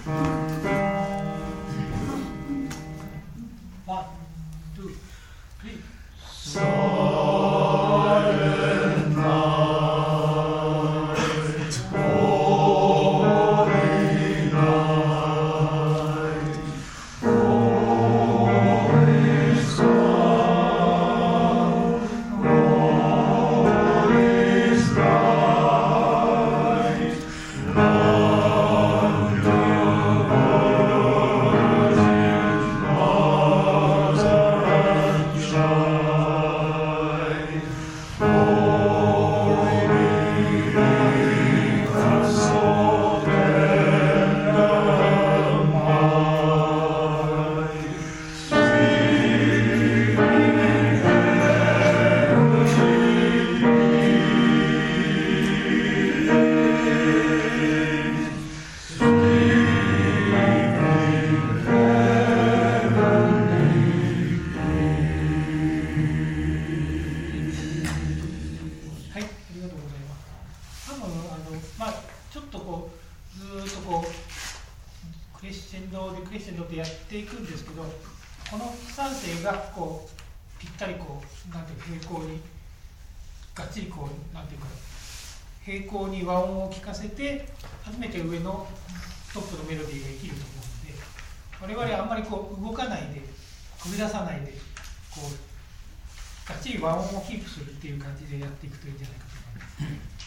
平行に和音を聞かせて初めて上のトップのメロディーが生きると思うので、我々はあんまりこう動かないで飛び出さないでこうがっちり和音をキープするっていう感じでやっていくといいんじゃないかと思います。